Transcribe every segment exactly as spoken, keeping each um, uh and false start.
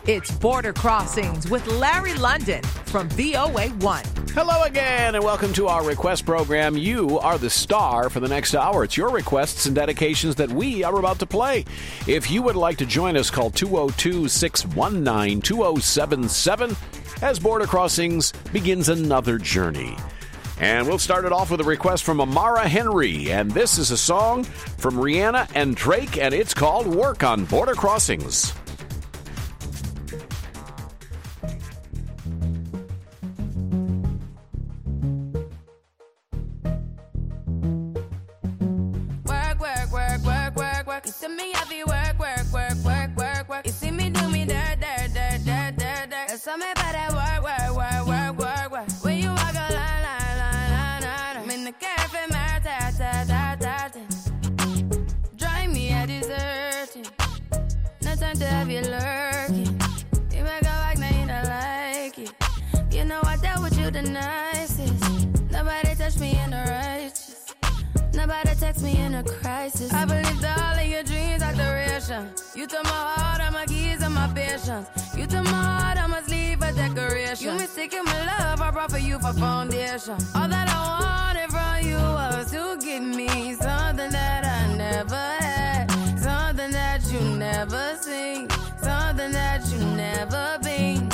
It's Border Crossings with Larry London from V O A one. Hello again, and welcome to our request program. You are the star for the next hour. It's your requests and dedications that we are about to play. If you would like to join us, call two oh two, six one nine, two oh seven seven as Border Crossings begins another journey. And we'll start it off with a request from Amara Henry. And this is a song from Rihanna and Drake, and it's called Work on Border Crossings. Work, work, work, work, work, work. You see me heavy work, work, work, work, work, work. You see me do me dirt, dirt, dirt, dirt, dirt, dirt. There's something about that work, work, work, work, work, work. When you walk a line, line, line, line, line. I'm in the cafe, my ta, ta, ta, ta, ta. Drive me a deserting. No time to have you lurking. You make a like, now you don't like it. You know I dealt with you the nicest. Nobody touched me in the righteous. Nobody text me in a crisis. I believed all of your dreams are duration. You took my heart, all my keys, and my patience. You took my heart, I must leave a decoration. You mistaken my love, I brought for you for foundation. All that I wanted from you was to give me something that I never had, something that you never seen, something that you never been.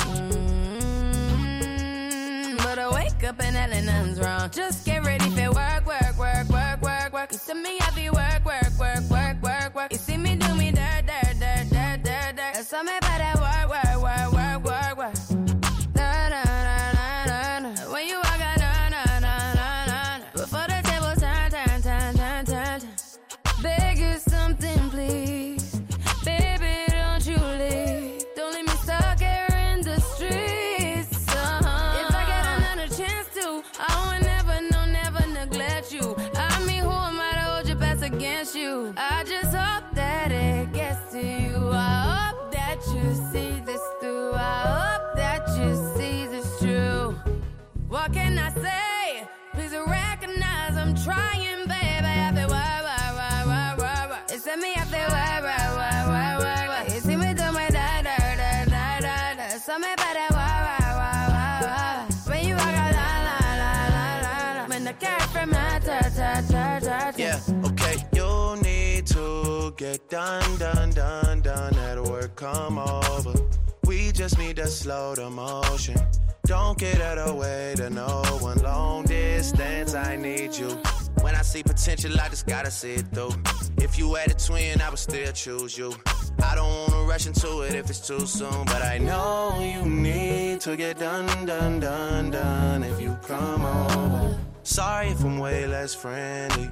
Mm-hmm. But I wake up and hell nothing's wrong. Just get ready for work, work, work, work, work, work. You see me heavy work, work, work, work, work, work. You see me do me dirt, dirt, dirt, dirt, dirt, dirt. There's something about that work, work, work, work, work, work. Na, na, na, na, na, na. When you walk out, na, na, na, na, na, na. Before the table turn, turn, turn, turn, turn, turn. Beg you something, please. Baby, don't you leave. Don't leave me stuck here in the streets. Uh-huh. If I get another chance to, I would never, no, never neglect you. I mean, who am I to hold your best against you? I just hope that it gets to you. I hope that you see this through. I hope that you see this true. What can I say? Please recognize I'm trying, baby. I feel why, why, why, why, why, why. It's me, I feel why, why, why, why, why, why. You see me do my da, da, da, da, da, da. Something about that why, why, why, why, why. When you walk out, la, la, la, la, la, la. When the cat from my ta, ta, ta, ta, ta. Yeah, okay. You need to get done, done, done, done. At work, come over. We just need to slow the motion. Don't get out of the way to no one. Long distance, I need you. When I see potential, I just gotta see it through. If you had a twin, I would still choose you. I don't wanna rush into it if it's too soon, but I know you need to get done, done, done, done. If you come over, sorry if I'm way less friendly.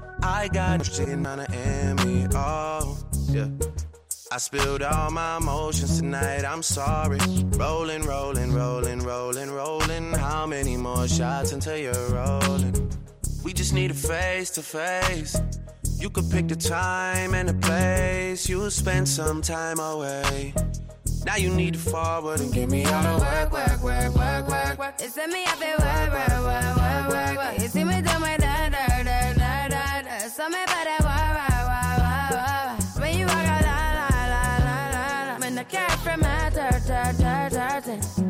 I got shit on the enemy. Oh, yeah. I spilled all my emotions tonight, I'm sorry. Rolling, rolling, rolling, rolling, rolling. How many more shots until you're rolling? We just need a face to face. You could pick the time and the place. You'll spend some time away. Now you need to forward and give me all the work, work, work, work, work, work. It's me, I feel work, work, work, work, work, work. You see me do my da, da, da, da, da, da. Something about that work, work, work, work, work. When you walk out, la, la, la, la, la, la. When the cat from my ta, ta, ta, ta, ta.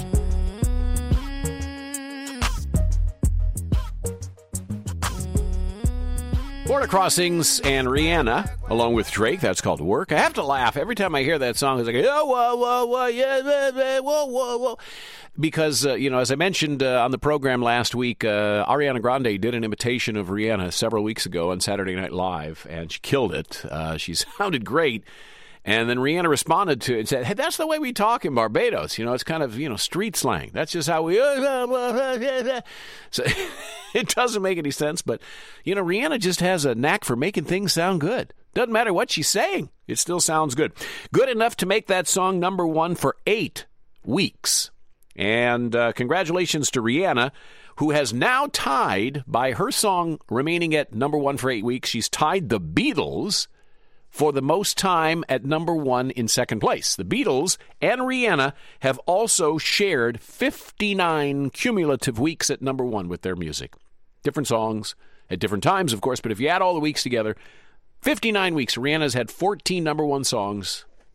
Border Crossings and Rihanna, along with Drake. That's called Work. I have to laugh every time I hear that song. It's like, oh, whoa, whoa, whoa, yeah, whoa, whoa, whoa. Because, uh, you know, as I mentioned uh, on the program last week, uh, Ariana Grande did an imitation of Rihanna several weeks ago on Saturday Night Live, and she killed it. Uh, she sounded great. And then Rihanna responded to it and said, hey, that's the way we talk in Barbados. You know, it's kind of, you know, street slang. That's just how we... So it doesn't make any sense. But, you know, Rihanna just has a knack for making things sound good. Doesn't matter what she's saying. It still sounds good. Good enough to make that song number one for eight weeks. And uh, congratulations to Rihanna, who has now tied, by her song remaining at number one for eight weeks, she's tied the Beatles for the most time at number one in second place. The Beatles and Rihanna have also shared fifty-nine cumulative weeks at number one with their music. Different songs at different times, of course, but if you add all the weeks together, fifty-nine weeks. Rihanna's had fourteen number one songs.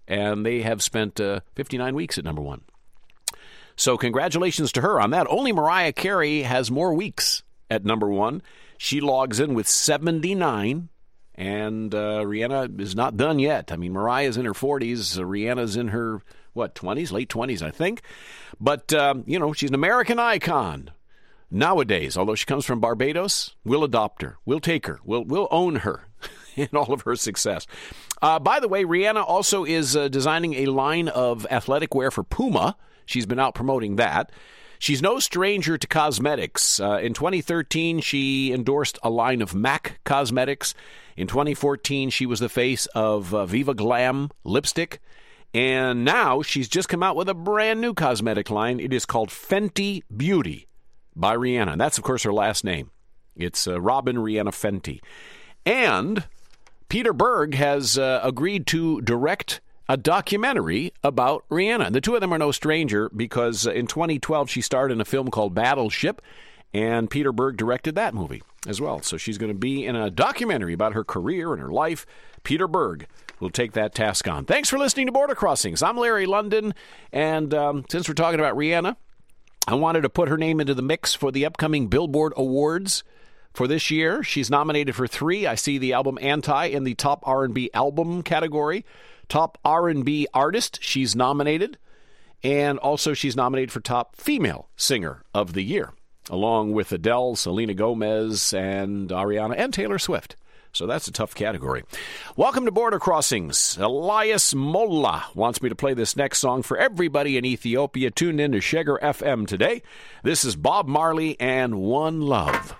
and they have spent uh, fifty-nine weeks at number one. So congratulations to her on that. Only Mariah Carey has more weeks at number one. She logs in with seventy-nine, and uh, Rihanna is not done yet. I mean, Mariah's in her forties. Uh, Rihanna's in her, what, twenties, late twenties, I think. But, um, you know, she's an American icon nowadays. Although she comes from Barbados, we'll adopt her. We'll take her. We'll, we'll own her in all of her success. Uh, by the way, Rihanna also is uh, designing a line of athletic wear for Puma. She's been out promoting that. She's no stranger to cosmetics. Uh, in twenty thirteen, she endorsed a line of MAC cosmetics. In twenty fourteen, she was the face of uh, Viva Glam lipstick. And now she's just come out with a brand new cosmetic line. It is called Fenty Beauty by Rihanna. And that's, of course, her last name. It's uh, Robin Rihanna Fenty. And Peter Berg has uh, agreed to direct a documentary about Rihanna. The two of them are no stranger because in twenty twelve she starred in a film called Battleship, and Peter Berg directed that movie as well. So she's going to be in a documentary about her career and her life. Peter Berg will take that task on. Thanks for listening to Border Crossings. I'm Larry London, and um, since we're talking about Rihanna, I wanted to put her name into the mix for the upcoming Billboard Awards for this year. She's nominated for three. I see the album Anti in the Top R and B Album category. Top R and B Artist, she's nominated. And also she's nominated for Top Female Singer of the Year, along with Adele, Selena Gomez, and Ariana, and Taylor Swift. So that's a tough category. Welcome to Border Crossings. Elias Molla wants me to play this next song for everybody in Ethiopia tuned in to Sheger F M today. This is Bob Marley and One Love.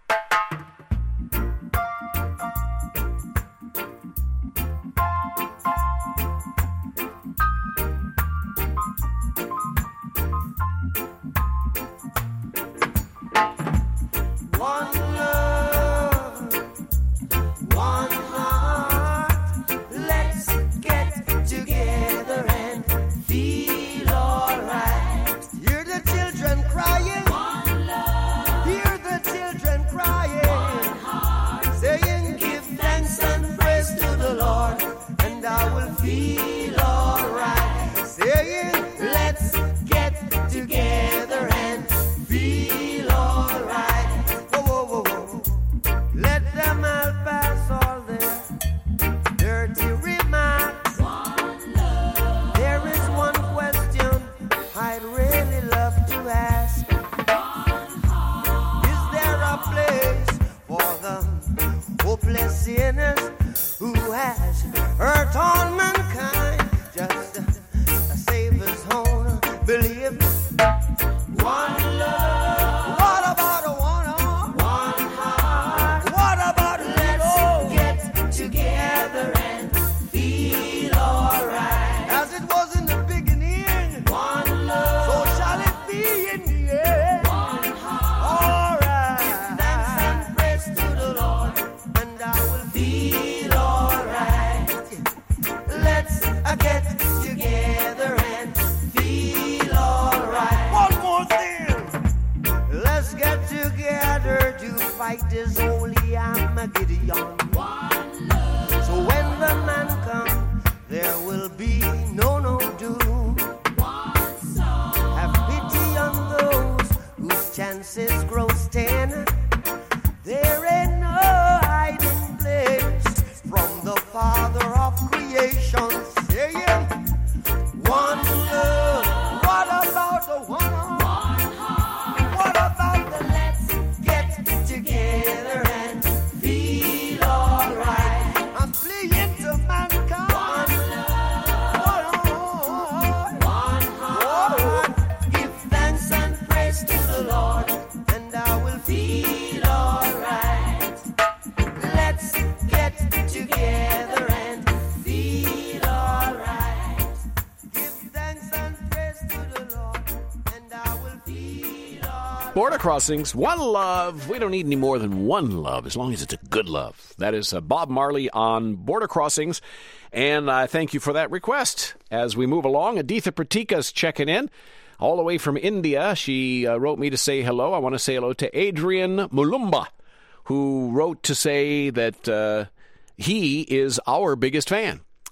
Border Crossings, One Love. We don't need any more than one love, as long as it's a good love. That is uh, Bob Marley on Border Crossings, and I thank you for that request. As we move along, Aditha Pratika's checking in, all the way from India. She uh, wrote me to say hello. I want to say hello to Adrian Mulumba, who wrote to say that uh, he is our biggest fan.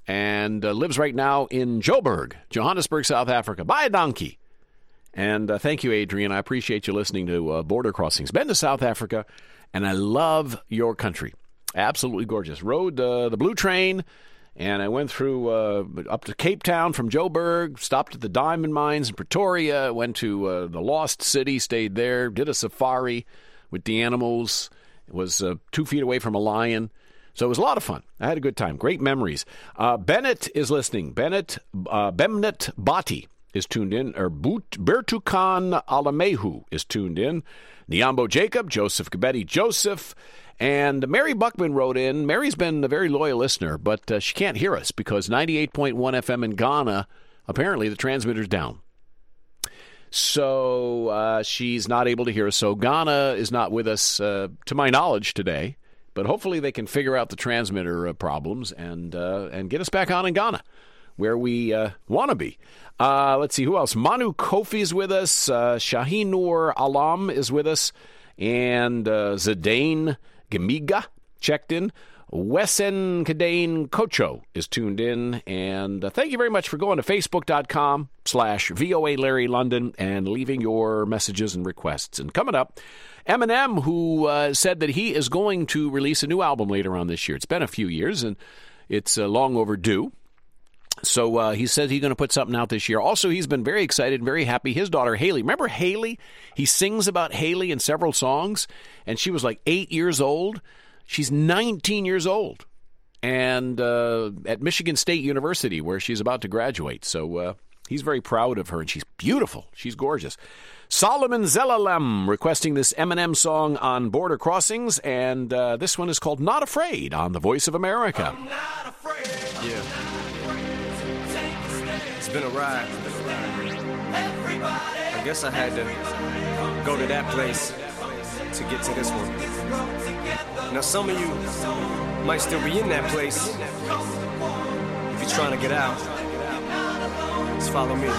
and uh, lives right now in Joburg, Johannesburg, South Africa. Bye, donkey. And uh, thank you, Adrian. I appreciate you listening to uh, Border Crossings. Been to South Africa, and I love your country. Absolutely gorgeous. Rode uh, the Blue Train, and I went through uh, up to Cape Town from Joburg, stopped at the diamond mines in Pretoria, went to uh, the Lost City, stayed there, did a safari with the animals. It was uh, two feet away from a lion. So it was a lot of fun. I had a good time. Great memories. Uh, Bennett is listening. Bennett, uh, Bemnet Bati is tuned in, or Bertukan Alamehu is tuned in. Niambo Jacob, Joseph Gabetti Joseph, and Mary Buckman wrote in. Mary's been a very loyal listener, but uh, she can't hear us because ninety-eight point one F M in Ghana, apparently the transmitter's down. So uh, she's not able to hear us. So Ghana is not with us, uh, to my knowledge, today. But hopefully they can figure out the transmitter uh, problems and uh, and get us back on in Ghana, where we uh, want to be. Uh, let's see, who else? Manu Kofi's with us. Uh, Shahinur Alam is with us. And uh, Zidane Gamiga checked in. Wesen Kadane Kocho is tuned in. And uh, thank you very much for going to facebook.com slash VOA Larry London and leaving your messages and requests. And coming up, Eminem, who uh, said that he is going to release a new album later on this year. It's been a few years, and it's uh, long overdue. So uh, he said he's going to put something out this year. Also, he's been very excited and very happy. His daughter, Haley. Remember Haley? He sings about Haley in several songs, and she was like eight years old. She's nineteen years old, and uh, at Michigan State University, where she's about to graduate. So uh, he's very proud of her, and she's beautiful. She's gorgeous. Solomon Zelalem requesting this Eminem song on Border Crossings, and uh, this one is called Not Afraid on The Voice of America. I'm not afraid. Yeah. It's been a ride. I guess I had to go to that place to get to this one. Now some of you might still be in that place. If you're trying to get out, just follow me.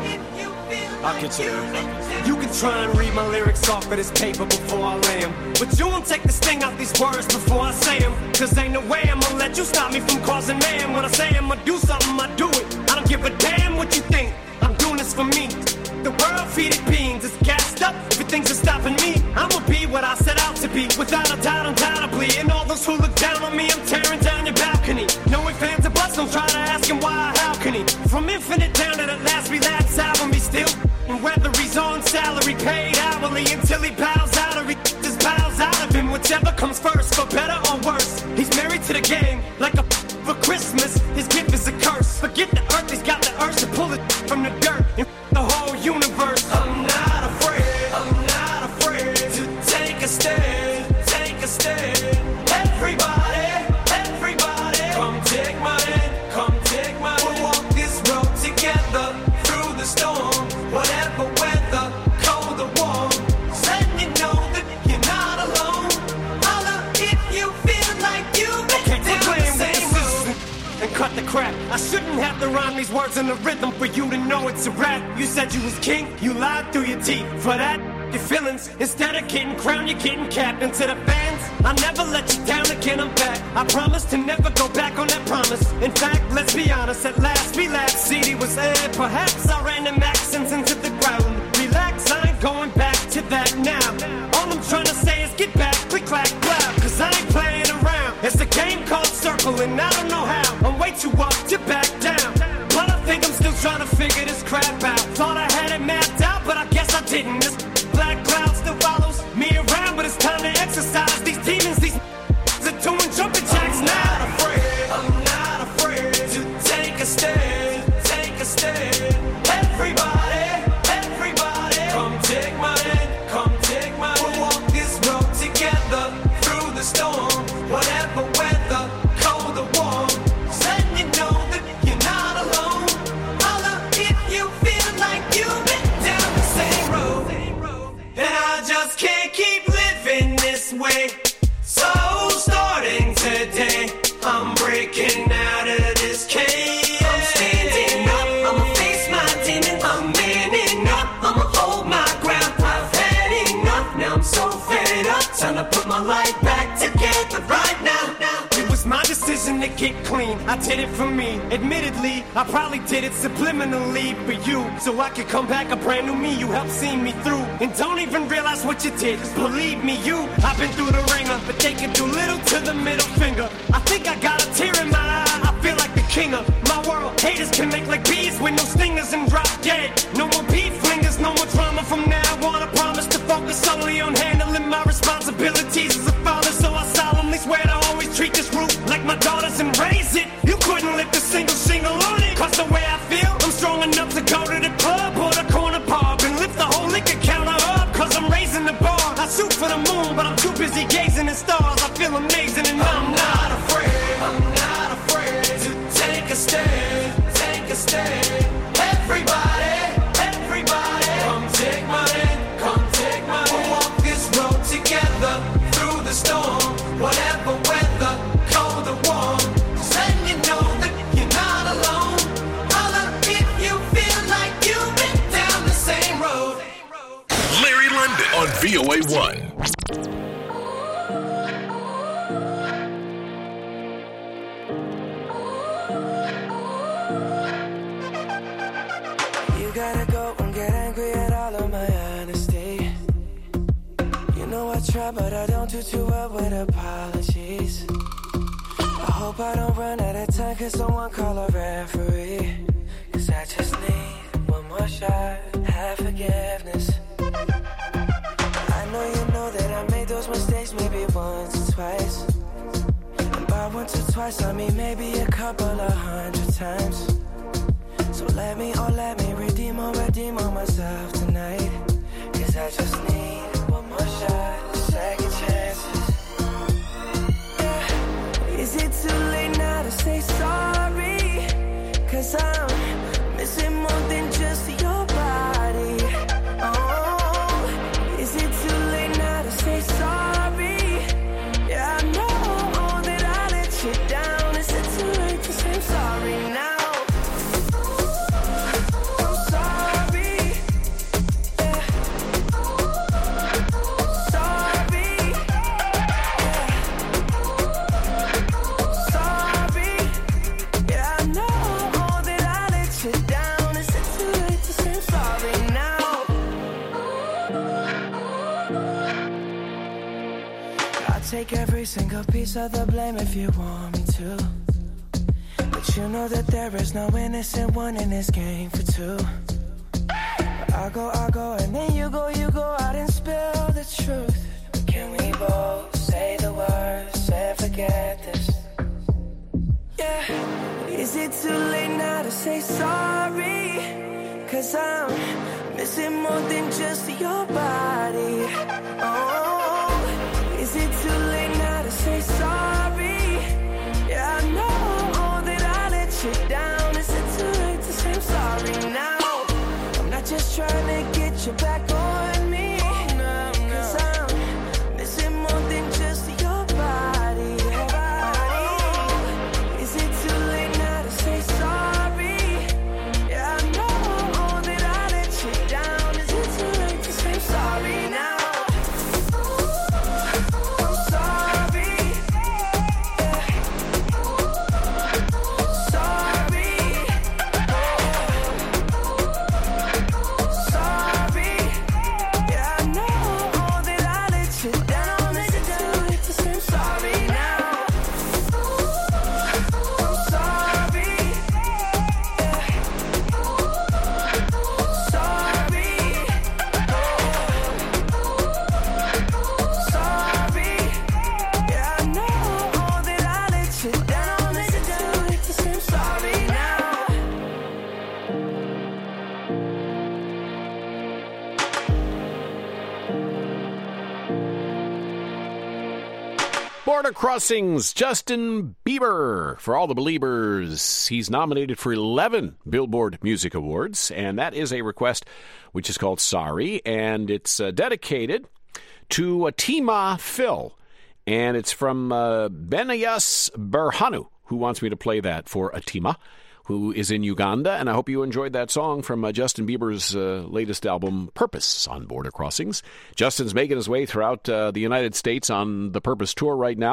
I'll get you there. You can try and read my lyrics off of this paper before I lay them, but you won't take the sting out these words before I say them. Cause ain't no way I'm gonna let you stop me from causing mayhem. When I say I'm gonna do something, I do it. I don't give a damn what you think. I'm doing this for me. The world feeding beings is gassed up. Everything's just stopping me. I'ma be what I set out to be, without a doubt, undoubtedly. And all those who look down on me, I'm tearing down your balcony. No ifs, ands, or buts, don't try to ask him why, how can he? From infinite down to the last relapse album, he still. And whether he's on salary, paid hourly, until he bows out or he just bows out of him. Whichever comes first, for better or worse. He's married to the game, like a for Christmas. His gift is a curse. Forget the earth, he's got the urge to pull it from the dirt and the whole universe. I'm not afraid, I'm not afraid to take a stand, take a stand. Everybody, everybody, come take my hand, come take my hand. We'll walk this road together through the storm. Whatever weather, cold or warm, letting you know that you're not alone. Holla if you feel like you've been okay, down the same road. And cut the crap. I shouldn't have to rhyme these words in the rhythm for you to know it's a rap. You said you was king, you lied through your teeth. For that, your feelings, instead of getting crowned, you're getting capped. And to the fans, I never let you down again, I'm back. I promise to never go back on that promise. In fact, let's be honest, at last we laughed. C D was aired, perhaps I ran them accents into the ground. Relax, I ain't going back to that now. All I'm trying to say is get back, click, clack, clap. Cause I ain't playing around. It's a game called Circle, and I don't know how. I'm way too up to back down. But I think I'm still trying to figure this crap out. Thought I had it mapped out, but I guess I didn't. This black cloud still follows me around, but it's time to exercise these demons. These are doing jumping jacks now. I'm not afraid, I'm not afraid to take a stand, take a stand. Everybody, everybody, come take my hand, come take my hand. We'll walk this road together through the storm. Whatever weather, cold or warm, letting you know that you're not alone. Holla if you feel like you've been down the same road. And I just can't keep living this way. So starting today, I'm breaking out of this cage. I'm standing up, I'ma face my demons. I'm manning up, I'ma hold my ground. I've had enough, now I'm so fed up. Time to put my life back together right now. It was my decision to get clean. I did it for me. Admittedly, I probably did it subliminally for you, so I could come back a brand new me. You helped see me through, and don't even realize what you did. 'Cause believe me, you, I've been through the ringer, but they can do little to the middle finger. I think I got a tear in my eye. I feel like the king of my world. Haters can make like bees with no stingers and drop dead. No more beef flingers, no more drama from now on. I promise to focus solely on handling my responsibilities as a father. So I solemnly swear to always treat this roof like my daughters and raise it. You couldn't lift a single shingle on it. 'Cause the way I feel, I'm strong enough to go to the club or the corner pub and lift the whole liquor counter up. 'Cause I'm raising the bar. I shoot for the moon, but I'm too busy gazing at stars. I feel amazing and I'm not afraid. I'm not afraid to take a stand, take a stand. Everybody, everybody, come take my hand, come take my hand. We'll walk this road together through the storm, whatever weather, cold or warm. Just letting you know that you're not alone. Holla if you feel like you've been down the same road. Larry London on V O A one. You gotta go and get angry at all of my honesty. You know I try, but I don't do too well with apologies. I hope I don't run out of time, 'cause someone call a referee. 'Cause I just need one more shot, have forgiveness. I know you know that I made those mistakes maybe once or twice. And by once or twice, I mean maybe a couple of hundred times. So let me, oh let me redeem or redeem on myself tonight. 'Cause I just need one more shot, second chances. Yeah. Is it too late now to say sorry? 'Cause I'm missing more than just your body. Oh, is it too late now to say sorry? Yeah, I know that I let you down. Is it too late to say I'm sorry now? Take every single piece of the blame if you want me to. But you know that there is no innocent one in this game for two. But I'll go, I'll go, and then you go, you go out and spill the truth. But can we both say the words and forget this? Yeah. Is it too late now to say sorry? 'Cause I'm missing more than just your body. Oh. Is it too late now to say sorry? Yeah, I know that I let you down. Is it too late to say I'm sorry now? I'm not just trying to get you back on me. 'Cause I'm missing more than just your body. Oh, is it too late now to say sorry? Yeah, I know that I let you down. Is it too late to say I'm sorry now? Border Crossings, Justin Bieber. For all the believers, he's nominated for eleven Billboard Music Awards, and that is a request which is called Sorry, and it's uh, dedicated to Atima Phil, and it's from uh, Benayas Berhanu, who wants me to play that for Atima, who is in Uganda, and I hope you enjoyed that song from uh, Justin Bieber's uh, latest album, Purpose, on Border Crossings. Justin's making his way throughout uh, the United States on the Purpose Tour right now,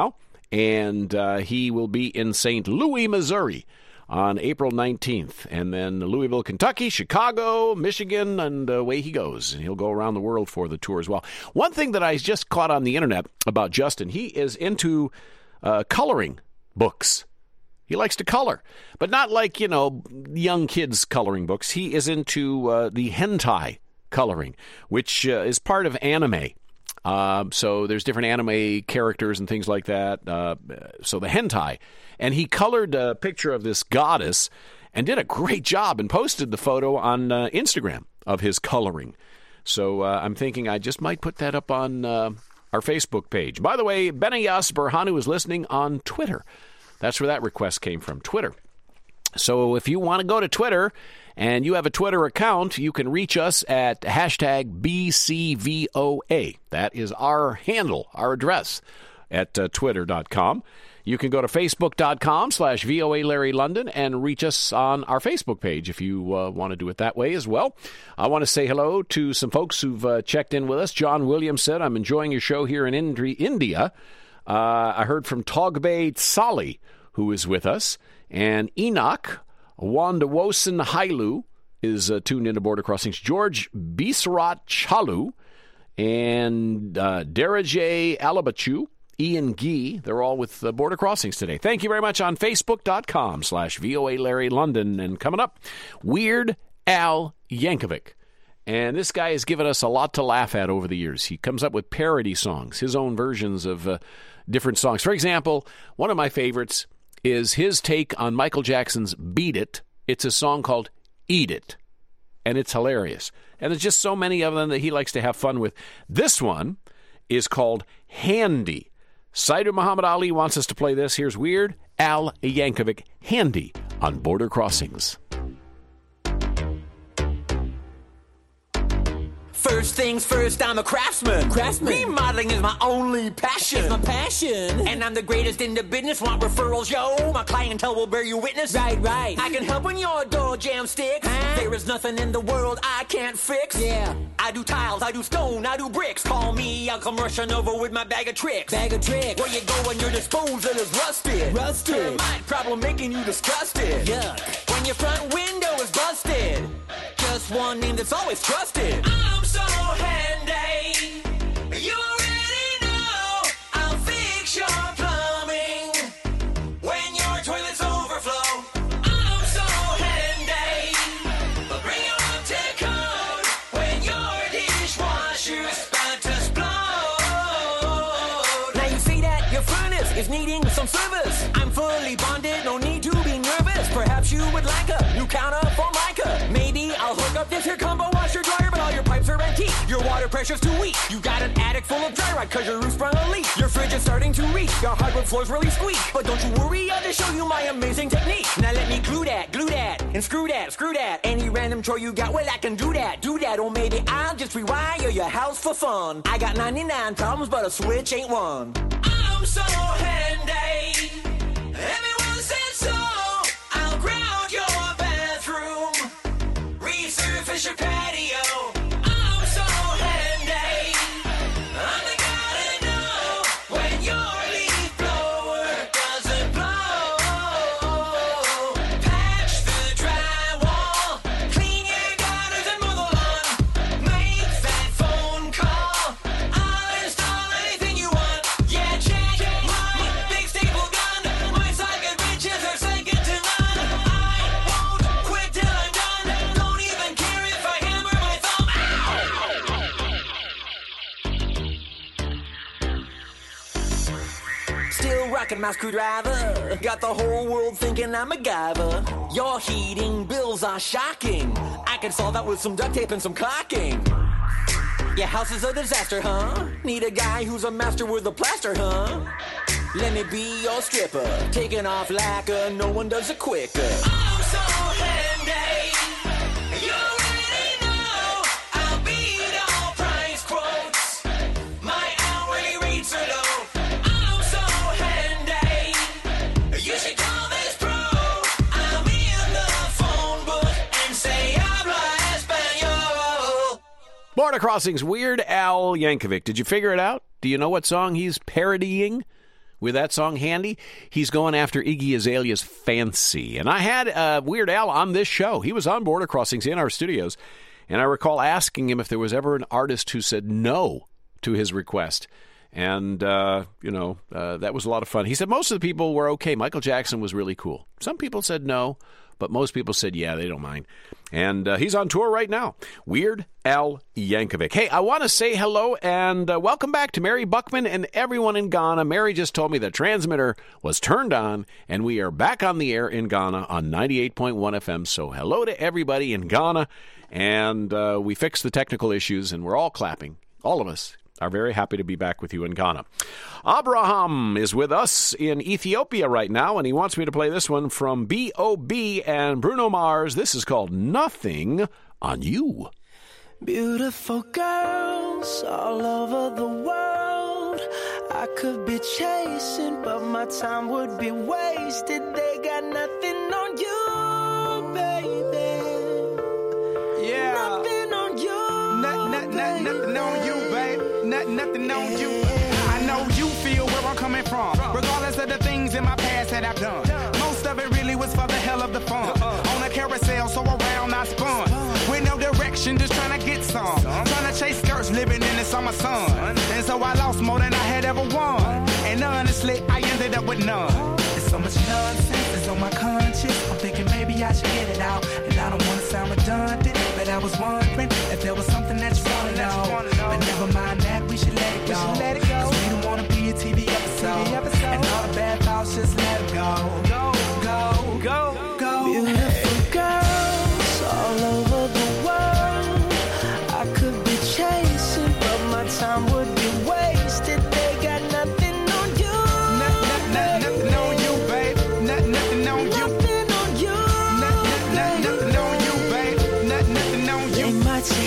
and uh, he will be in Saint Louis, Missouri on April nineteenth, and then Louisville, Kentucky, Chicago, Michigan, and away he goes. And he'll go around the world for the tour as well. One thing that I just caught on the internet about Justin, he is into uh, coloring books. He likes to color, but not like, you know, young kids coloring books. He is into uh, the hentai coloring, which uh, is part of anime. Uh, so there's different anime characters and things like that. Uh, so the hentai. And he colored a picture of this goddess and did a great job and posted the photo on uh, Instagram of his coloring. So uh, I'm thinking I just might put that up on uh, our Facebook page. By the way, Benayas Berhanu is listening on Twitter. That's where that request came from, Twitter. So if you want to go to Twitter and you have a Twitter account, you can reach us at hashtag B C V O A. That is our handle, our address at uh, twitter dot com. You can go to facebook.com slash VOA Larry London and reach us on our Facebook page if you uh, want to do it that way as well. I want to say hello to some folks who've uh, checked in with us. John Williams said, I'm enjoying your show here in Indri- India. Uh, I heard from Togbay Tsali, who is with us, and Enoch Wandawosan Hailu is uh, tuned into Border Crossings. George Bisrat Chalu and uh, Darajay Alabachu, Ian Gee, they're all with uh, Border Crossings today. Thank you very much on Facebook.com slash VOA Larry London. And coming up, Weird Al Yankovic. And this guy has given us a lot to laugh at over the years. He comes up with parody songs, his own versions of uh, different songs. For example, one of my favorites is his take on Michael Jackson's Beat It. It's a song called Eat It, and it's hilarious. And there's just so many of them that he likes to have fun with. This one is called Handy. Saidu Muhammad Ali wants us to play this. Here's Weird Al Yankovic, Handy on Border Crossings. First things first, I'm a craftsman. Craftsman. Remodeling is my only passion. It's my passion. And I'm the greatest in the business. Want referrals, yo? My clientele will bear you witness. Right, right. I can help when your door jam sticks. Huh? There is nothing in the world I can't fix. Yeah. I do tiles, I do stone, I do bricks. Call me, I'll come rushing over with my bag of tricks. Bag of tricks. Where you go when your disposal is rusted. Rusted. Termite problem making you disgusted. Yuck. When your front window is busted. Just one name that's always trusted. I'm so handy. You already know I'll fix your plumbing when your toilets overflow. I'm so handy. But bring your up to code when your dishwasher's about to explode. Now you see that your furnace is needing some service. I'm fully bonded, no need to be nervous. Perhaps you would like a new counter for Micah. Maybe I'll hook up this here combo washer dryer, but all your pipes are antique. Your water pressure's too weak. You got an attic full of dry rot cause your roof sprung a leak. Your fridge is starting to reek. Your hardwood floors really squeak. But don't you worry, I'll just show you my amazing technique. Now let me glue that, glue that, and screw that, screw that. Any random chore you got, well I can do that, do that. Or maybe I'll just rewire your house for fun. I got ninety-nine problems, but a switch ain't one. I'm so handy. Everyone said so. I'll ground your bathroom. Resurface your patio. I'm so handy. I'm the guy to know when your leaf blower doesn't blow. Patch the drywall. Clean your gutters and mow the lawn. Make that phone call. I'll install anything you want. Yeah, check my big staple gun. My socket wrenches are second to none. I won't quit till I'm done. Don't even care if I hammer my thumb. Ow! Still rocking my screwdriver. Got the whole world thinking I'm MacGyver. Your heating bills are shocking. I can solve that with some duct tape and some caulking. Your house is a disaster, huh? Need a guy who's a master with a plaster, huh? Let me be your stripper. Taking off lacquer, no one does it quicker. I'm so handy. You already know I'll beat all price quotes. My hourly rates are low. I'm so handy. You should call this pro. I'm in the phone book and say habla español. Border Crossings, Weird Al Yankovic. Did you figure it out? Do you know what song he's parodying? with that song handy, he's going after Iggy Azalea's Fancy. And I had uh, Weird Al on this show. He was on Border Crossings in our studios, and I recall asking him if there was ever an artist who said no to his request. And, uh, you know, uh, that was a lot of fun. He said most of the people were okay. Michael Jackson was really cool. Some people said no, but most people said, yeah, they don't mind. And uh, he's on tour right now. Weird Al Yankovic. Hey, I want to say hello and uh, welcome back to Mary Buckman and everyone in Ghana. Mary just told me the transmitter was turned on, and we are back on the air in Ghana on ninety-eight point one F M. So hello to everybody in Ghana. And uh, we fixed the technical issues, and we're all clapping, all of us. Are very happy to be back with you in Ghana. Abraham is with us in Ethiopia right now, and he wants me to play this one from B O B and Bruno Mars. This is called Nothing on You. Beautiful girls all over the world I could be chasing, but my time would be wasted. They got nothing on you, baby. Yeah. Nothing on you. Not, not, not, nothing on you, baby. Not, nothing on you. I know you feel where I'm coming from, regardless of the things in my past that I've done. Most of it really was for the hell of the fun. On a carousel, so around I spun. With no direction, just trying to get some. Trying to chase skirts, living in the summer sun. And so I lost more than I had ever won. And honestly, I ended up with none. There's so much nonsense that's on my conscience. I'm thinking maybe I should get it out. And I don't want to sound redundant, but I was wondering if there was something that you want to know. But never mind that, we should let it go. Cause we don't want to be a T V episode. And all the bad thoughts, just let it go. Go, go, go, go. Beautiful girls all over the world I could be chasing, but my time would be wasted. They got nothing on you. Not, not, not, nothing on you, babe. Not, nothing on you. Nothing on you. Not, not, not, nothing on you, babe. Not, nothing on you. They might say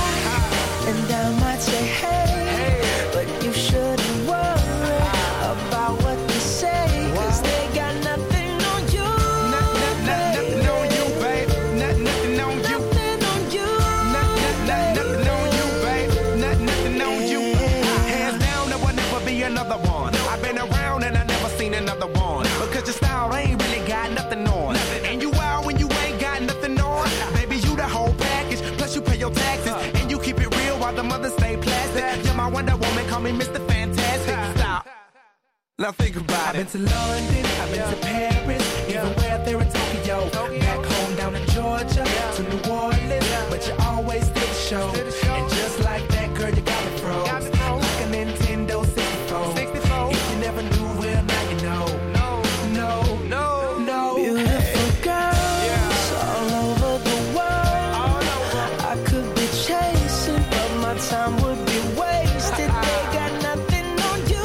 hi, and I might say hey, but you shouldn't worry about what they say, cause they got nothing on you. Not, not, not, nothing on you, babe. Not, nothing on you. Nothing on you. Not, not, not, nothing on you, babe. Not, nothing on you. Hands down, there will never be another one. I've been around and I never seen another one. Because your style ain't really got nothing on. And you out when you ain't got nothing on. Baby, you the whole package. Plus you pay your taxes. And you keep it real while the mothers stay plastic. You're my Wonder Woman, call me Mister Fantastic. Stop. Now think about it. I've been to London, I've been to Paris, even way out there in Tokyo. Back home down in Georgia, to New Orleans, but you always did the show. And just like that, girl, you got me froze. Like a Nintendo sixty-four. If you never knew, well, now you know. No, no, no, no. Beautiful girls all over the world I could be chasing, but my time would be wasted. They got nothing on you.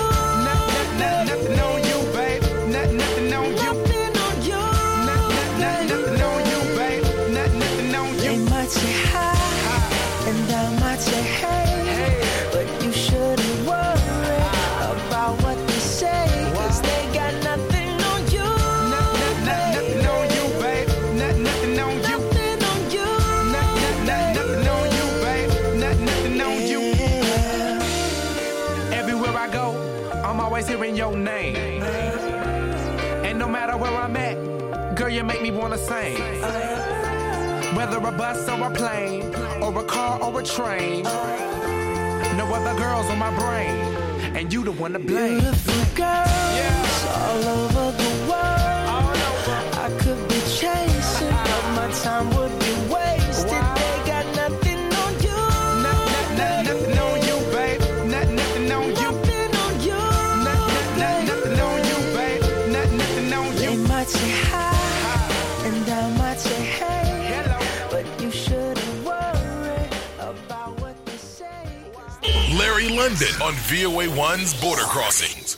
Nothing on you, babe. Not, nothing on you. Nothing on you. Not, not, not, nothing on you, babe. Not, nothing on you. They might say hi, and I might say hey, but you shouldn't worry about what they say, cause they got nothing on you. Not, not, not, nothing on you, babe. Not, nothing on you. Nothing on you. Not, not, not, nothing on you, babe. Not, nothing on you. Everywhere I go, I'm always hearing your name. And no matter where I'm at, girl, you make me wanna sing. Whether a bus or a plane, or a car or a train, no other girls on my brain, and you the one to blame. Beautiful girls all over the world I could be chasing, but my time would be wasted. They got nothing on you. Not, not, not, nothing on you, babe. Not, nothing on you. Nothing on you. Not, not, not, nothing on you, babe. Not, nothing on you. They might say hi, and I might say hey, but you shouldn't worry about what they say. Larry London on V O A one's Border Crossings.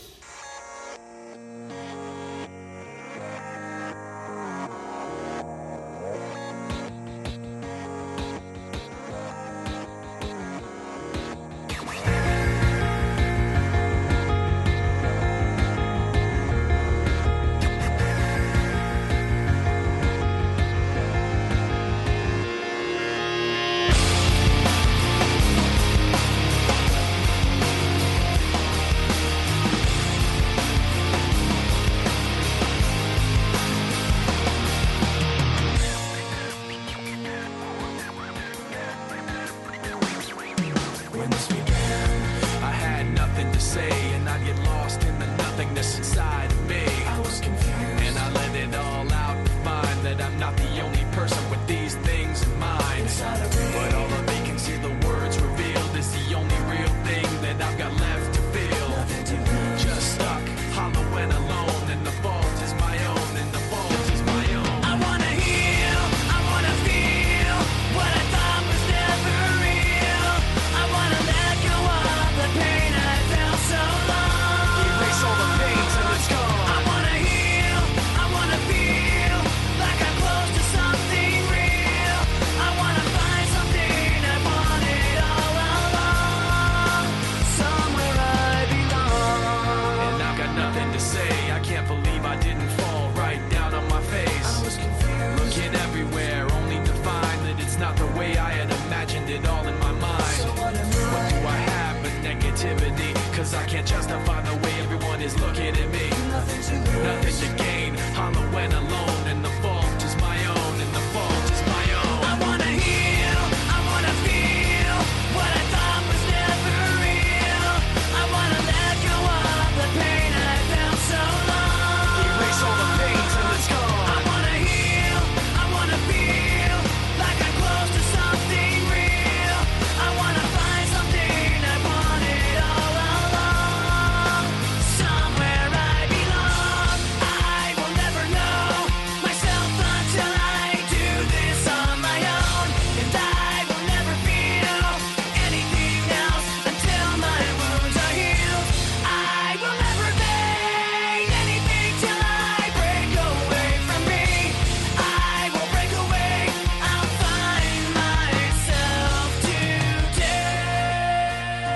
get lost in the nothingness inside of me. I was confused, and I let it all out and find that I'm not the only person with these things in mind. But all of me can see the words revealed is the only real thing that I've got left to feel. Just stuck, hollow and alone, and the fault is my own, and the fault is my own. I wanna heal, I wanna feel what I thought was never real. I wanna let go of the pain I felt so long. Erase all the pain till it's gone. I wanna heal, I wanna feel like I'm close to something real. I wanna find something I wanted all along, somewhere I belong. And I've got nothing to say, I can't believe I didn't fall right down on my face. I was confused, looking everywhere, only to find that it's not the way I had imagined it all in my mind. So what do I have but negativity? Cause I can't justify the way everyone is looking at me. Nothing to lose, nothing to gain, hollow and alone, and the fault is my own, and the fault is my own. I wanna heal, I wanna feel what I thought was never real. I wanna let go of the pain I felt so long. Erase all the pain till it's gone. I wanna heal, I wanna feel like I'm close to something real. I wanna find something I wanted all along, somewhere I belong. I will never know myself until I do this on my own, and I will never feel anything else until my wounds are healed. I will never make anything till I break away from me. I will break away, I'll find myself today.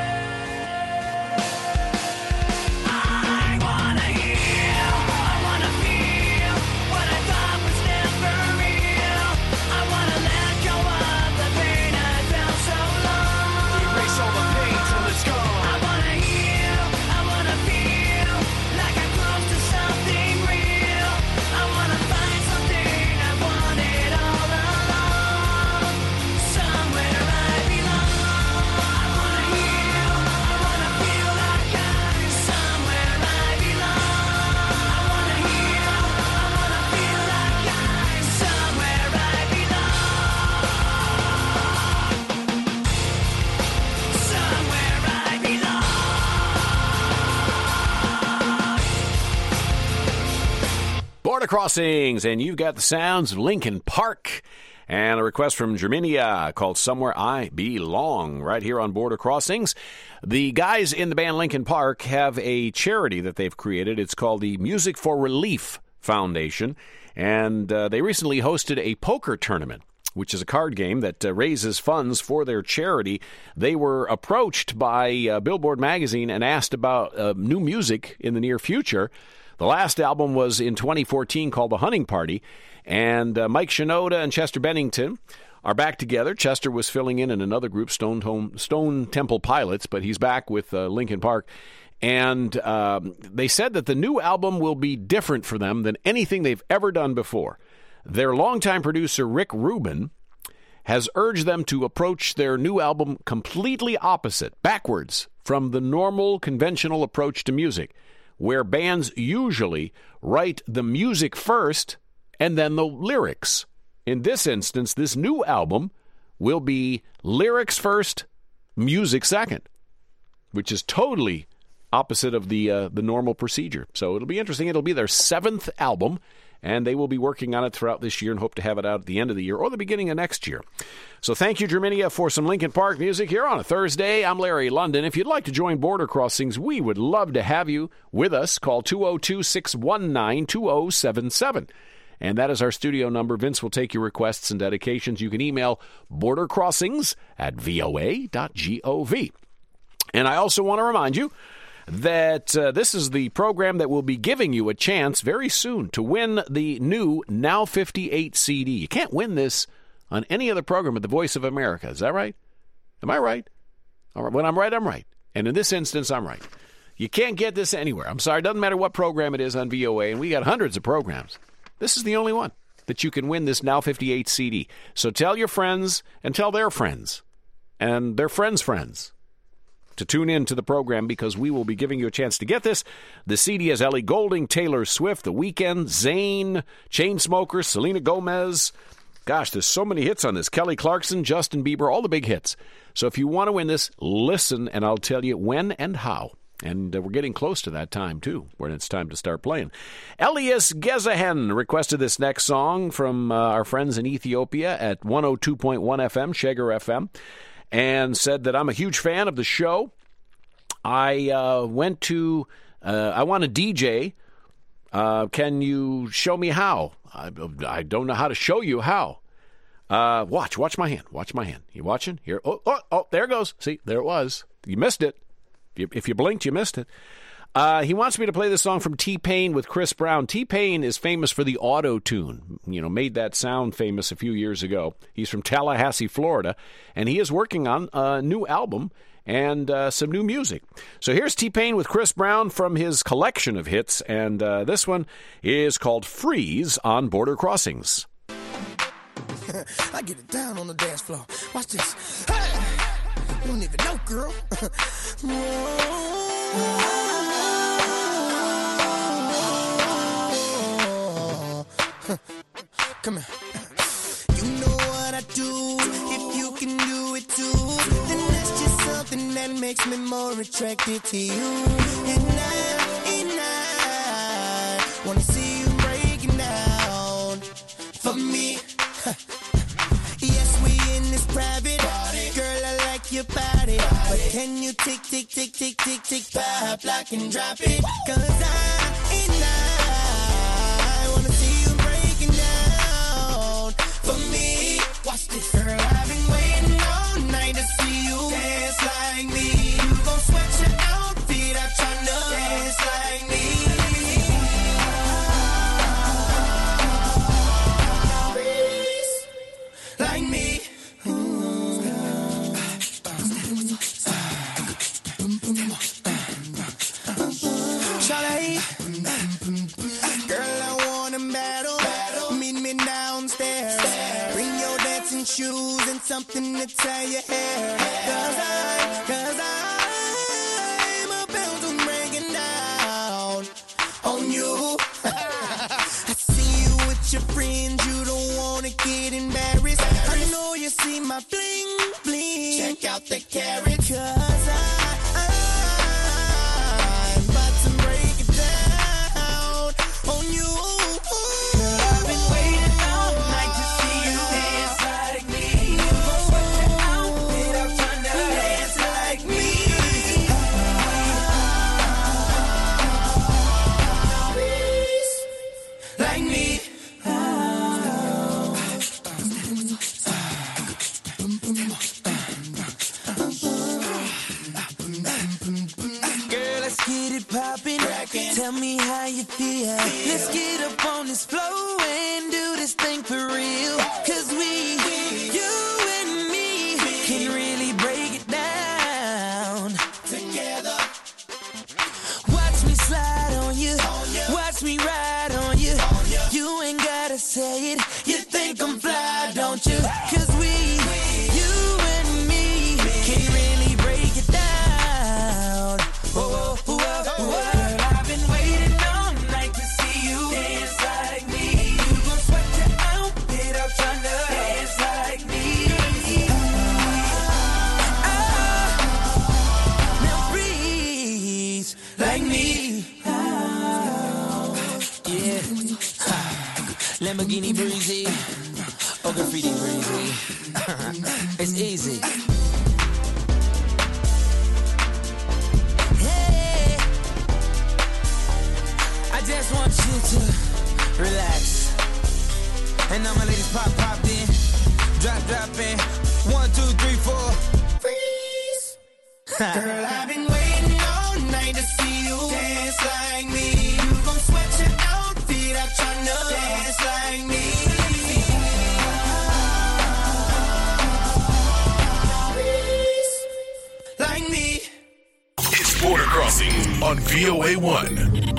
I wanna heal, I wanna feel what I thought was never real. I wanna let go of the pain I felt so long. Erase all the pain till it's gone. I wanna heal, I wanna feel like I'm close to something real. I wanna find something I wanted all along, somewhere I belong. I wanna heal, I wanna feel like I'm somewhere I belong. I wanna heal, I wanna feel like I'm somewhere I belong. Somewhere I belong. Border Crossings, and you've got the sounds of Linkin Park. And a request from Germinia called Somewhere I Belong right here on Border Crossings. The guys in the band Linkin Park have a charity that they've created. It's called the Music for Relief Foundation. And uh, they recently hosted a poker tournament, which is a card game that uh, raises funds for their charity. They were approached by uh, Billboard magazine and asked about uh, new music in the near future. The last album was in twenty fourteen called The Hunting Party, and uh, Mike Shinoda and Chester Bennington are back together. Chester was filling in in another group, Stone, Tome, Stone Temple Pilots, but he's back with uh, Linkin Park. And um, they said that the new album will be different for them than anything they've ever done before. Their longtime producer, Rick Rubin, has urged them to approach their new album completely opposite, backwards from the normal, conventional approach to music, where bands usually write the music first and then the lyrics. In this instance, this new album will be lyrics first, music second, which is totally opposite of the uh, the normal procedure. So it'll be interesting. It'll be their seventh album, and they will be working on it throughout this year and hope to have it out at the end of the year or the beginning of next year. So thank you, Germinia, for some Linkin Park music here on a Thursday. I'm Larry London. If you'd like to join Border Crossings, we would love to have you with us. Call two oh two, six one nine, two oh seven seven. And that is our studio number. Vince will take your requests and dedications. You can email bordercrossings at v o a dot gov. And I also want to remind you that uh, this is the program that will be giving you a chance very soon to win the new Now fifty-eight C D. You can't win this on any other program at the Voice of America. Is that right? Am I right? All right. When I'm right, I'm right. And in this instance, I'm right. You can't get this anywhere. I'm sorry. It doesn't matter what program it is on V O A, and we got hundreds of programs. This is the only one that you can win this Now fifty-eight C D. So tell your friends and tell their friends and their friends' friends. to tune in to the program because we will be giving you a chance to get this. The C D has Ellie Goulding, Taylor Swift, The Weeknd, Zayn, Chainsmokers, Selena Gomez. Gosh, there's so many hits on this. Kelly Clarkson, Justin Bieber, all the big hits. So if you want to win this, listen, and I'll tell you when and how. And uh, we're getting close to that time, too, when it's time to start playing. Elias Gezehen requested this next song from uh, our friends in Ethiopia at one oh two point one F M, Shager F M, and said that I'm a huge fan of the show. I uh, went to, uh, I want to D J. Uh, can you show me how? I, I don't know how to show you how. Uh, watch, watch my hand, watch my hand. You watching? Here, oh, oh, oh, there it goes. See, there it was. You missed it. If you blinked, you missed it. Uh, he wants me to play this song from T-Pain with Chris Brown. T-Pain is famous for the auto-tune, you know, made that sound famous a few years ago. He's from Tallahassee, Florida, and he is working on a new album and uh, some new music. So here's T-Pain with Chris Brown from his collection of hits, and uh, this one is called Freeze on Border Crossings. I get it down on the dance floor. Watch this. Hey! You don't even know, girl. Come here. You know what I do. If you can do it too, then that's just something that makes me more attracted to you. And I, and I wanna see you breaking down for me. Yes, we in this private party. Girl, I like your body. But can you tick, tick, tick, tick, tick, tick, pop, lock and drop it? Cause I, and I wanna see you breaking down for me. Watch this. Girl, I've been waiting all night to see you dance like me. You gon' sweat your outfit out trying to dance like me. Like me. Charlie, girl, I wanna battle. Meet me downstairs. Bring your dancing shoes and something to tie your hair. Cause I, cause I'm about to breaking down on you. I see you with your friends, you don't wanna get embarrassed. I know you see my bling, bling. Check out the carrot. Cause I, I'm about to break it down on you. Girl, I've been waiting all night to see you dance like me. You gon' sweat your outfit out trying to dance like me. Like me. Girl, let's get it poppin'. Tell me how you feel. Let's get up on this floor and do this thing for real. Cause we, you and me, can really break it down together. Watch me slide on you. Watch me ride on you. You ain't gotta say it. You think I'm fly, don't you? Cause we, you and me, can really break it down. Whoa, whoa, whoa, whoa. Girl, I've been waiting all night to see you dance like me. You gon' sweat your outfit out trying to dance like me. Ah, now freeze like me. Yeah. Lamborghini breezy, oh graffiti breezy. It's easy. Hey, I just want you to relax. And now my ladies pop, pop in, drop, drop in. One, two, three, four. Freeze. Girl, I've been waiting all night to see you dance like me. You gon' sweat your outfit out trying to dance like me. Freeze. Like me. It's Border Crossings on V O A one.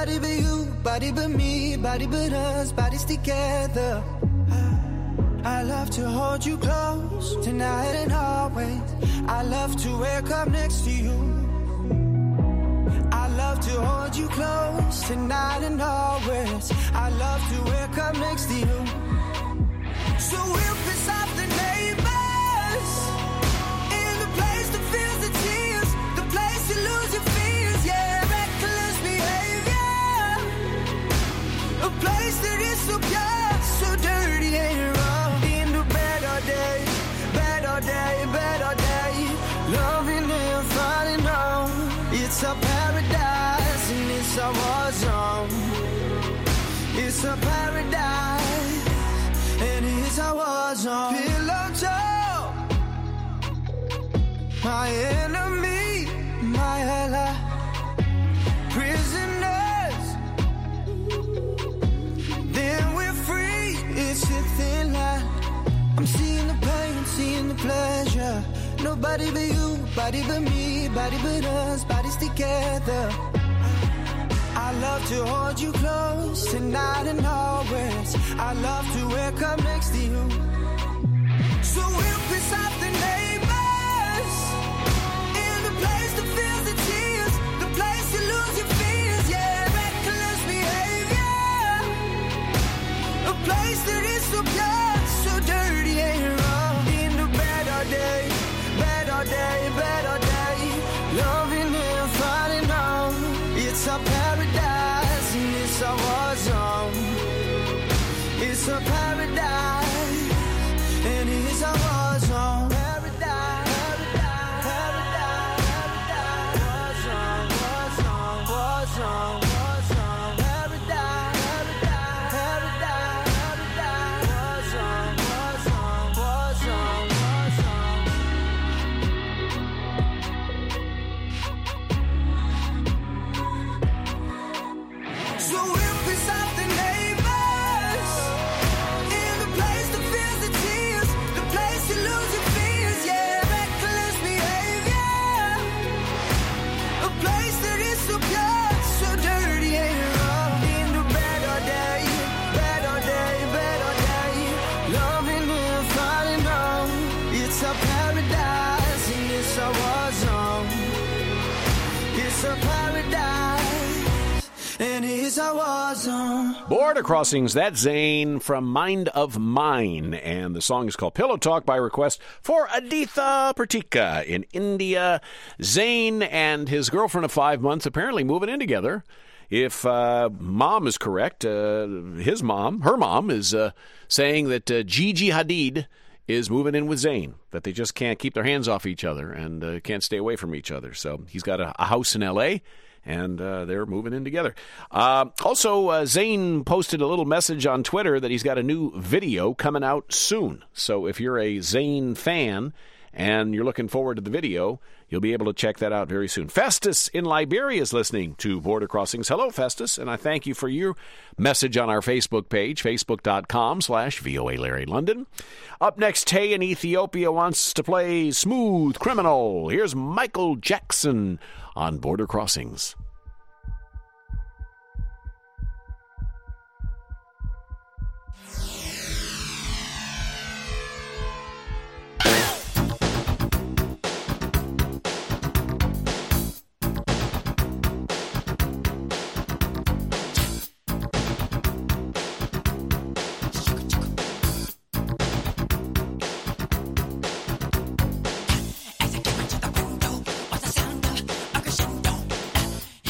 Nobody but you, body but me, body but us, bodies together. I love to hold you close, tonight and always. I love to wake up next to you. I love to hold you close, tonight and always. I love to wake up next to you. So we'll piss off the neighbors, in the place that feels the tears, the place you lose your fears, yeah, reckless behavior. A place that is so pure, so dirty and wrong. Day, better day, better day. Loving and fighting on. It's a paradise and it's a war zone. It's a paradise and it's a war zone. Pillow talk, my enemy, my ally. Prisoners, then we're free. It's a thin line. I'm seeing the pain, seeing the pleasure. Nobody but you, body but me, body but us, bodies together. I love to hold you close, tonight and always. I love to wake up next to you. So we'll piss off the neighbors, in the place that feels the tears, the place you lose your fears, yeah, reckless behavior. A place that is so pure, so dirty and wrong. In the better day, better day, better day. Loving and fighting on. It's a paradise and it's a war zone. It's a paradise and it's a war zone. Paradise, paradise, paradise, paradise. War zone, war zone, war zone, war zone. Paradise, paradise, paradise, paradise. War zone, war zone, war zone, war zone. So we'll piss off the neighbors, in the place that feels the tears, the place you lose your fears, yeah, reckless behavior. A place that is so pure, so dirty and wrong. In the better day, better day, better day. Loving and fighting on. It's a paradise and it's a war zone. It's a paradise and it's a war zone. Border Crossings, that's Zayn from Mind of Mine. And the song is called Pillow Talk by request for Aditha Pratika in India. Zayn and his girlfriend of five months apparently moving in together. If uh, mom is correct, uh, his mom, her mom, is uh, saying that uh, Gigi Hadid is moving in with Zayn, that they just can't keep their hands off each other and uh, can't stay away from each other. So he's got a, a house in L A, and uh, they're moving in together. Uh, also, uh, Zayn posted a little message on Twitter that he's got a new video coming out soon. So if you're a Zayn fan and you're looking forward to the video, you'll be able to check that out very soon. Festus in Liberia is listening to Border Crossings. Hello, Festus, and I thank you for your message on our Facebook page, facebook.com slash VOA Larry London. Up next, Tay in Ethiopia wants to play Smooth Criminal. Here's Michael Jackson on Border Crossings. As I came into the window, was the sound of a crescendo.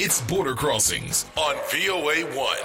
It's Border Crossings on V O A one.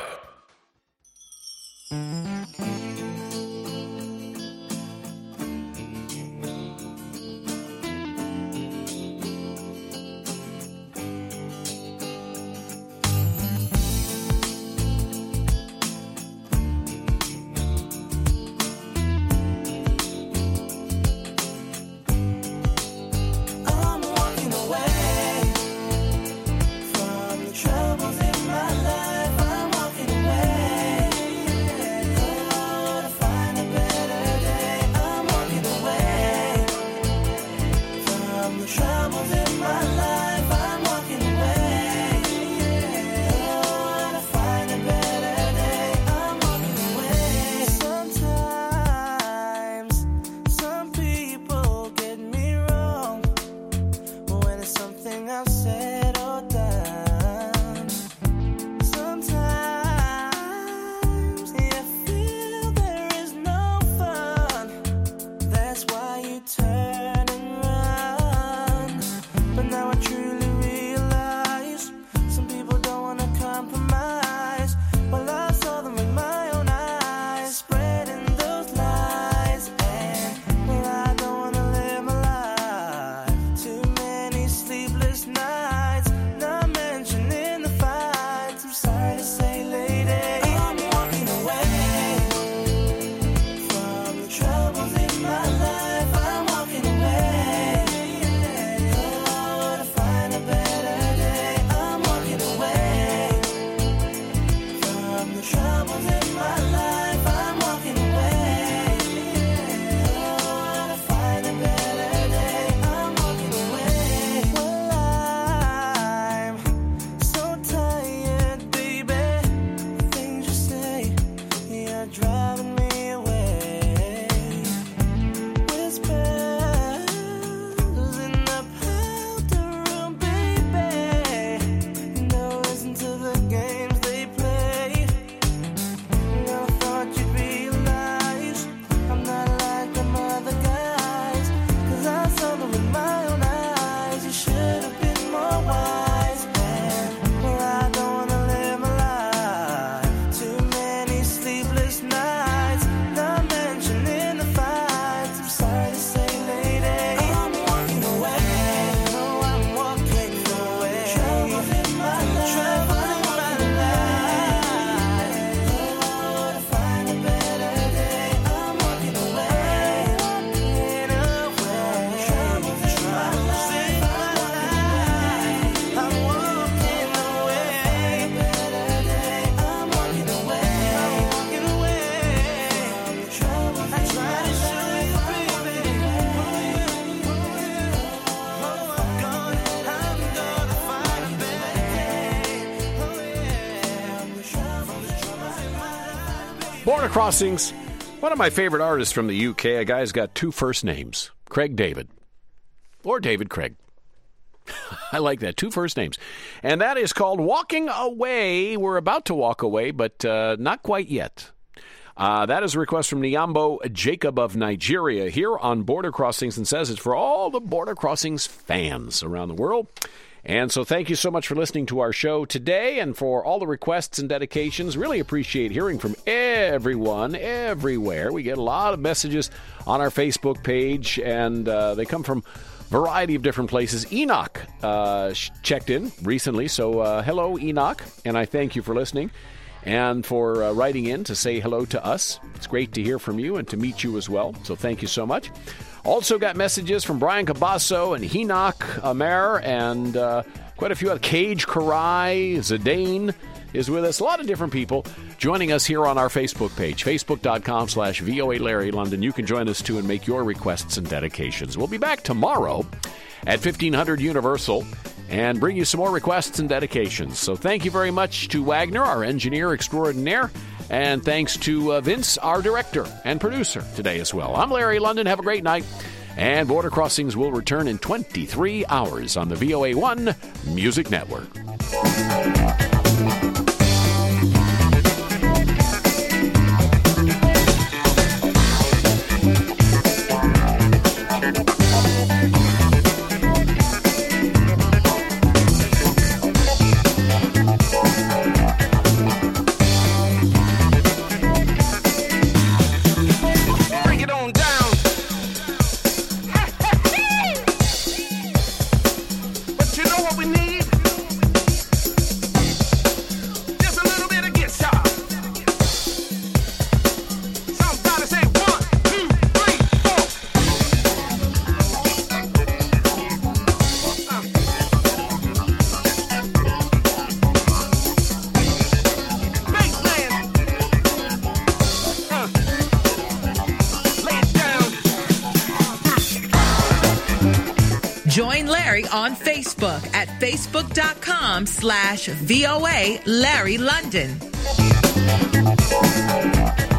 Border Crossings, one of my favorite artists from the U K, a guy's got two first names, Craig David, or David Craig. I like that, two first names. And that is called Walking Away. We're about to walk away, but uh, not quite yet. Uh, that is a request from Nyambo Jacob of Nigeria here on Border Crossings, and says it's for all the Border Crossings fans around the world. And so thank you so much for listening to our show today and for all the requests and dedications. Really appreciate hearing from everyone, everywhere. We get a lot of messages on our Facebook page, and uh, they come from a variety of different places. Enoch uh, checked in recently, so uh, hello, Enoch, and I thank you for listening and for uh, writing in to say hello to us. It's great to hear from you and to meet you as well, so thank you so much. Also got messages from Brian Cabasso and Enoch Amer and uh, quite a few other. Cage Karai, Zidane is with us. A lot of different people joining us here on our Facebook page, facebook.com slash VOA Larry London. You can join us too and make your requests and dedications. We'll be back tomorrow at fifteen hundred Universal and bring you some more requests and dedications. So thank you very much to Wagner, our engineer extraordinaire. And thanks to uh, Vince, our director and producer today as well. I'm Larry London. Have a great night. And Border Crossings will return in twenty-three hours on the V O A one Music Network. Larry on Facebook at facebook.com slash VOA Larry London.